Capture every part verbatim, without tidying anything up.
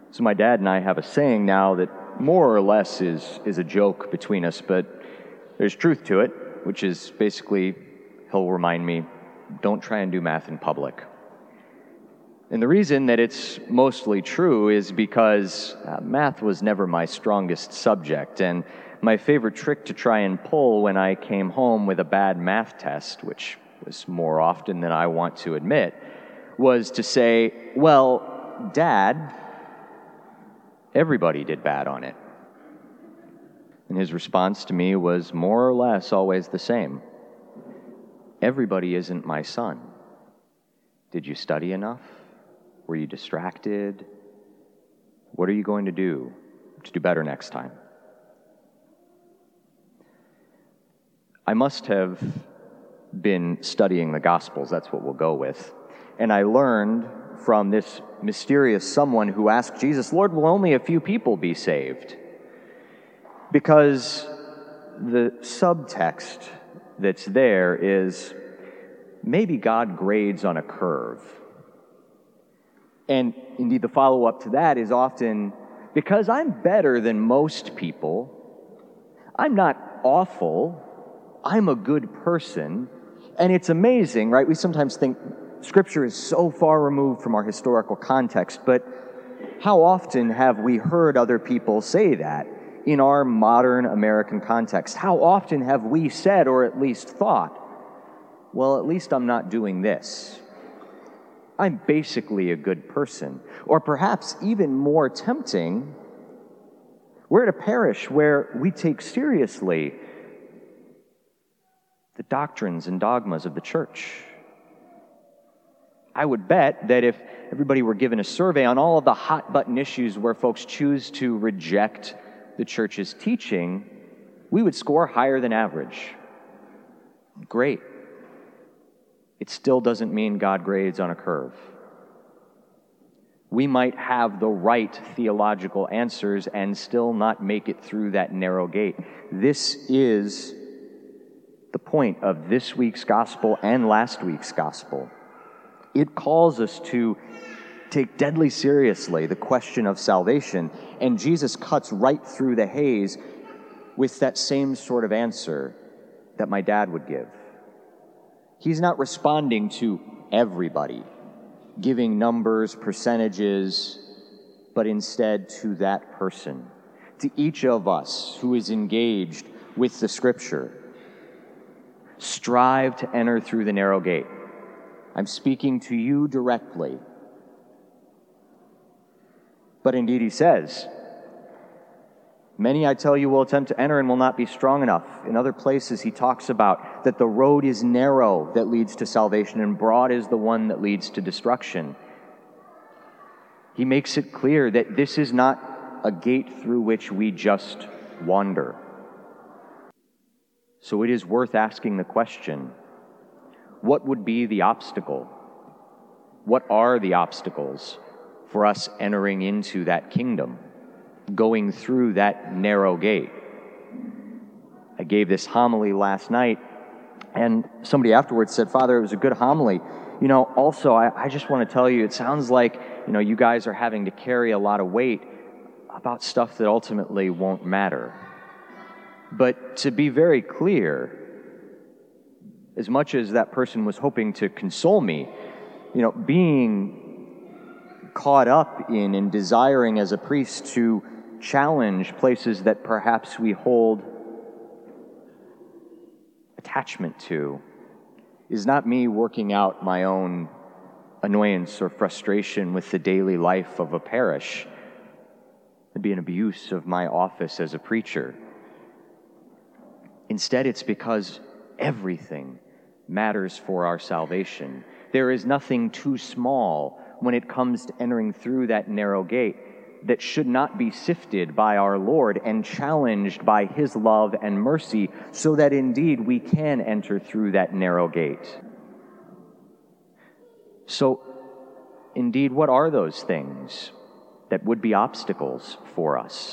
So my dad and I have a saying now that more or less is, is a joke between us, but there's truth to it, which is basically, he'll remind me, don't try and do math in public. And the reason that it's mostly true is because uh, math was never my strongest subject, and my favorite trick to try and pull when I came home with a bad math test, which was more often than I want to admit, was to say, well, Dad, everybody did bad on it. And his response to me was more or less always the same. Everybody isn't my son. Did you study enough? Were you distracted? What are you going to do to do better next time? I must have been studying the Gospels, that's what we'll go with. And I learned from this mysterious someone who asked Jesus, Lord, will only a few people be saved? Because the subtext that's there is maybe God grades on a curve. And indeed, the follow-up to that is often, because I'm better than most people, I'm not awful, I'm a good person. And it's amazing, right? We sometimes think Scripture is so far removed from our historical context, but how often have we heard other people say that in our modern American context? How often have we said, or at least thought, well, at least I'm not doing this. I'm basically a good person. Or perhaps even more tempting, we're at a parish where we take seriously the doctrines and dogmas of the church. I would bet that if everybody were given a survey on all of the hot-button issues where folks choose to reject the church's teaching, we would score higher than average. Great. It still doesn't mean God grades on a curve. We might have the right theological answers and still not make it through that narrow gate. This is the point of this week's gospel and last week's gospel. It calls us to take deadly seriously the question of salvation, and Jesus cuts right through the haze with that same sort of answer that my dad would give. He's not responding to everybody, giving numbers, percentages, but instead to that person, to each of us who is engaged with the Scripture. Strive to enter through the narrow gate. I'm speaking to you directly. But indeed, he says, many, I tell you, will attempt to enter and will not be strong enough. In other places, he talks about that the road is narrow that leads to salvation, and broad is the one that leads to destruction. He makes it clear that this is not a gate through which we just wander. So it is worth asking the question, what would be the obstacle? What are the obstacles for us entering into that kingdom, going through that narrow gate? I gave this homily last night, and somebody afterwards said, Father, it was a good homily. You know, also, I, I just want to tell you, it sounds like, you know, you guys are having to carry a lot of weight about stuff that ultimately won't matter. But to be very clear, as much as that person was hoping to console me, you know, being caught up in and desiring as a priest to challenge places that perhaps we hold attachment to is not me working out my own annoyance or frustration with the daily life of a parish. It'd be an abuse of my office as a preacher. Instead, it's because everything matters for our salvation. There is nothing too small when it comes to entering through that narrow gate that should not be sifted by our Lord and challenged by His love and mercy, so that indeed we can enter through that narrow gate. So, indeed, what are those things that would be obstacles for us?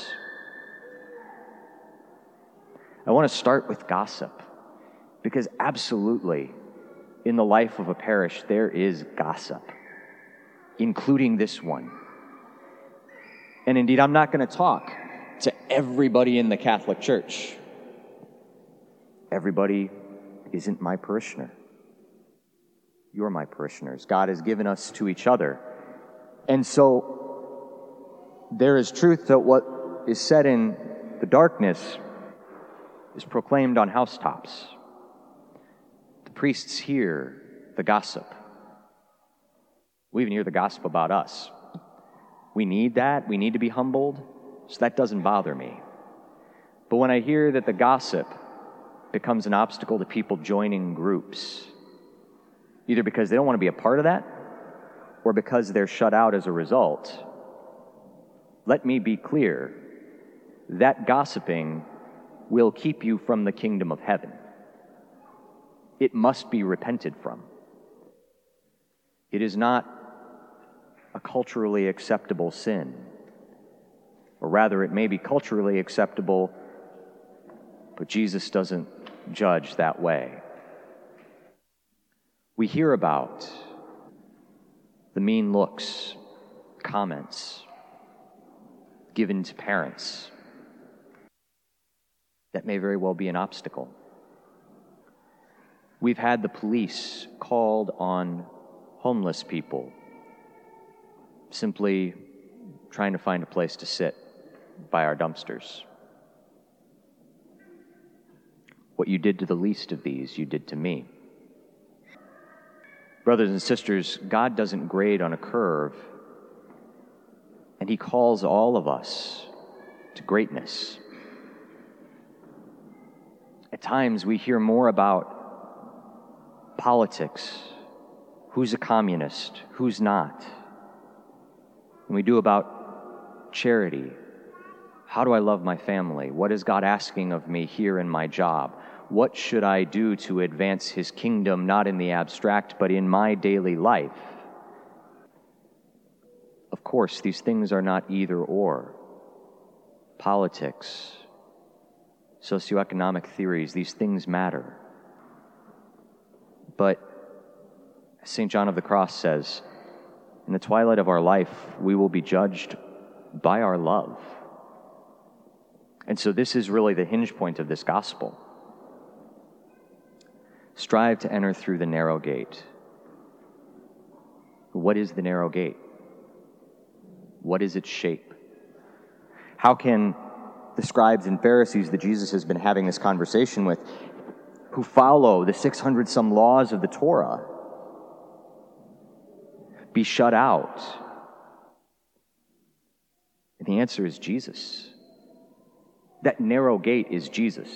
I want to start with gossip, because absolutely, in the life of a parish, there is gossip, including this one. And indeed, I'm not going to talk to everybody in the Catholic Church. Everybody isn't my parishioner. You're my parishioners. God has given us to each other. And so there is truth that what is said in the darkness is proclaimed on housetops. The priests hear the gossip. We even hear the gossip about us. We need that. We need to be humbled. So that doesn't bother me. But when I hear that the gossip becomes an obstacle to people joining groups, either because they don't want to be a part of that or because they're shut out as a result, let me be clear, that gossiping will keep you from the kingdom of heaven. It must be repented from. It is not a culturally acceptable sin. Or rather, it may be culturally acceptable, but Jesus doesn't judge that way. We hear about the mean looks, comments given to parents. That may very well be an obstacle. We've had the police called on homeless people simply trying to find a place to sit by our dumpsters. What you did to the least of these, you did to me. Brothers and sisters, God doesn't grade on a curve, and He calls all of us to greatness. At times we hear more about politics, who's a communist, who's not, than we do about charity. How do I love my family? What is God asking of me here in my job? What should I do to advance His kingdom, not in the abstract, but in my daily life? Of course, these things are not either or. Politics, socioeconomic theories, these things matter. But as Saint John of the Cross says, in the twilight of our life, we will be judged by our love. And so this is really the hinge point of this gospel. Strive to enter through the narrow gate. What is the narrow gate? What is its shape? How can the scribes and Pharisees that Jesus has been having this conversation with, who follow the six hundred some laws of the Torah, be shut out? And the answer is Jesus. That narrow gate is Jesus.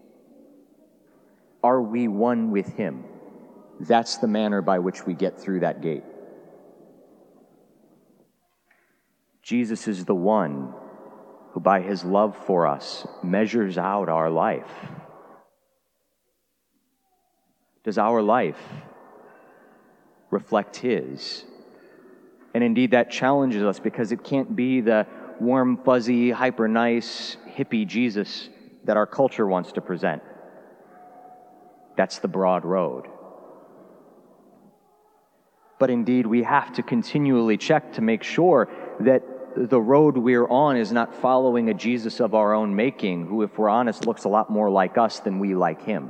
Are we one with Him? That's the manner by which we get through that gate. Jesus is the one who, by His love for us, measures out our life. Does our life reflect His? And indeed, that challenges us, because it can't be the warm, fuzzy, hyper-nice, hippie Jesus that our culture wants to present. That's the broad road. But indeed, we have to continually check to make sure that the road we're on is not following a Jesus of our own making, who, if we're honest, looks a lot more like us than we like Him.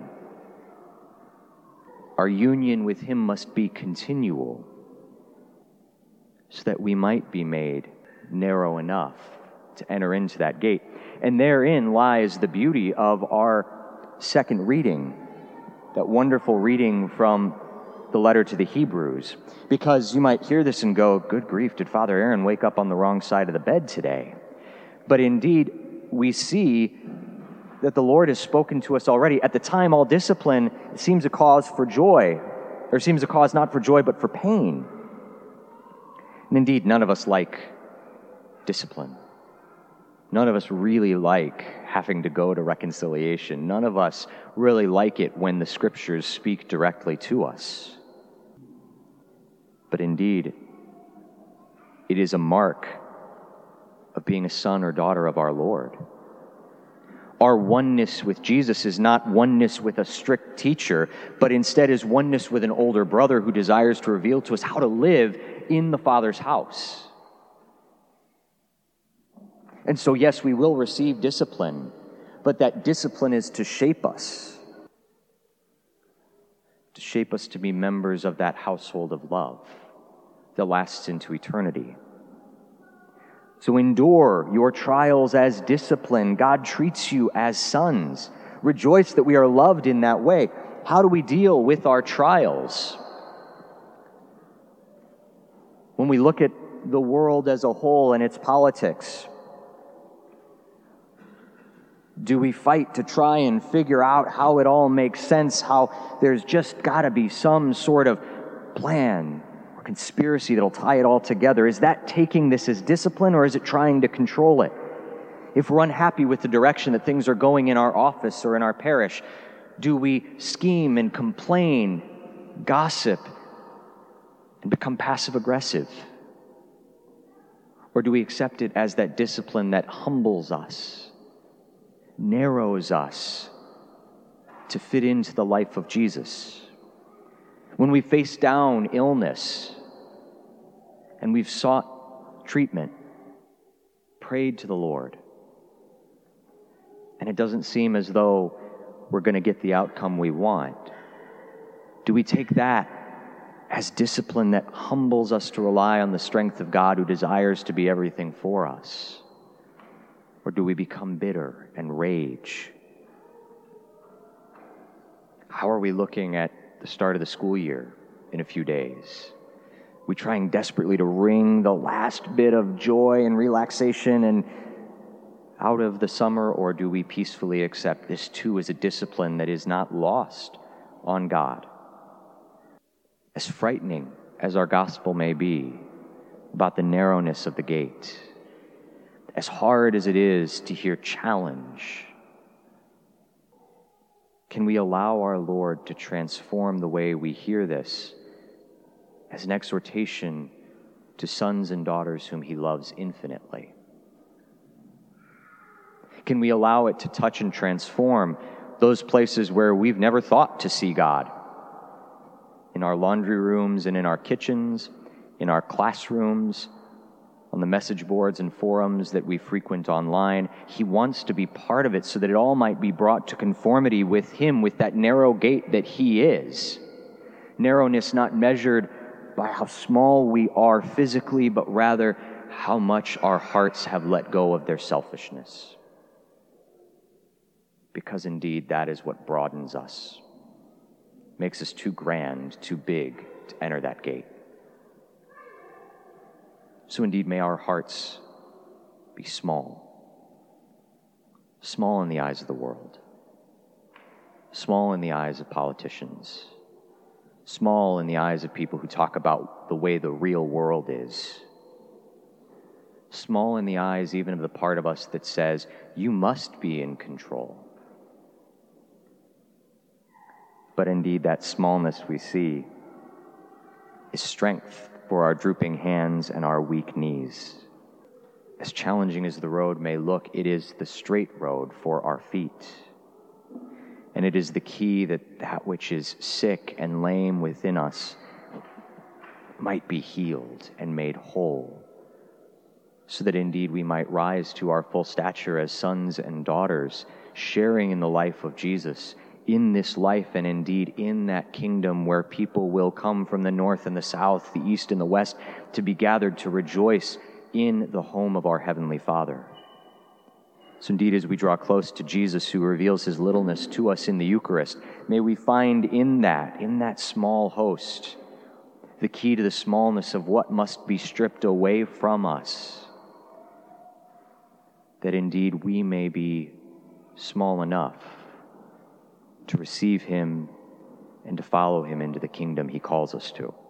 Our union with Him must be continual, so that we might be made narrow enough to enter into that gate. And therein lies the beauty of our second reading, that wonderful reading from the letter to the Hebrews. Because you might hear this and go, good grief, did Father Aaron wake up on the wrong side of the bed today? But indeed, we see that the Lord has spoken to us already. At the time, all discipline seems a cause for joy, or seems a cause not for joy, but for pain. And indeed, none of us like discipline. None of us really like having to go to reconciliation. None of us really like it when the Scriptures speak directly to us. But indeed, it is a mark of being a son or daughter of our Lord. Our oneness with Jesus is not oneness with a strict teacher, but instead is oneness with an older brother who desires to reveal to us how to live in the Father's house. And so, yes, we will receive discipline, but that discipline is to shape us, to shape us to be members of that household of love that lasts into eternity. So endure your trials as discipline. God treats you as sons. Rejoice that we are loved in that way. How do we deal with our trials? When we look at the world as a whole and its politics, do we fight to try and figure out how it all makes sense, how there's just got to be some sort of plan or conspiracy that'll tie it all together? Is that taking this as discipline, or is it trying to control it? If we're unhappy with the direction that things are going in our office or in our parish, do we scheme and complain, gossip, and become passive-aggressive? Or do we accept it as that discipline that humbles us, narrows us to fit into the life of Jesus? When we face down illness and we've sought treatment, prayed to the Lord, and it doesn't seem as though we're going to get the outcome we want, do we take that as discipline that humbles us to rely on the strength of God who desires to be everything for us? Or do we become bitter and rage? How are we looking at the start of the school year in a few days? We trying desperately to wring the last bit of joy and relaxation and out of the summer, or do we peacefully accept this too as a discipline that is not lost on God? As frightening as our gospel may be about the narrowness of the gate, as hard as it is to hear challenge, can we allow our Lord to transform the way we hear this as an exhortation to sons and daughters whom He loves infinitely? Can we allow it to touch and transform those places where we've never thought to see God? In our laundry rooms and in our kitchens, in our classrooms, on the message boards and forums that we frequent online. He wants to be part of it so that it all might be brought to conformity with Him, with that narrow gate that He is. Narrowness not measured by how small we are physically, but rather how much our hearts have let go of their selfishness. Because indeed, that is what broadens us, makes us too grand, too big to enter that gate. So indeed, may our hearts be small, small in the eyes of the world, small in the eyes of politicians, small in the eyes of people who talk about the way the real world is, small in the eyes even of the part of us that says, you must be in control. But indeed, that smallness we see is strength for our drooping hands and our weak knees. As challenging as the road may look, it is the straight road for our feet. And it is the key that that which is sick and lame within us might be healed and made whole, so that indeed we might rise to our full stature as sons and daughters, sharing in the life of Jesus, in this life and indeed in that kingdom where people will come from the north and the south, the east and the west, to be gathered to rejoice in the home of our Heavenly Father. So indeed, as we draw close to Jesus, who reveals His littleness to us in the Eucharist, may we find in that, in that small host, the key to the smallness of what must be stripped away from us, that indeed we may be small enough to receive Him and to follow Him into the kingdom He calls us to.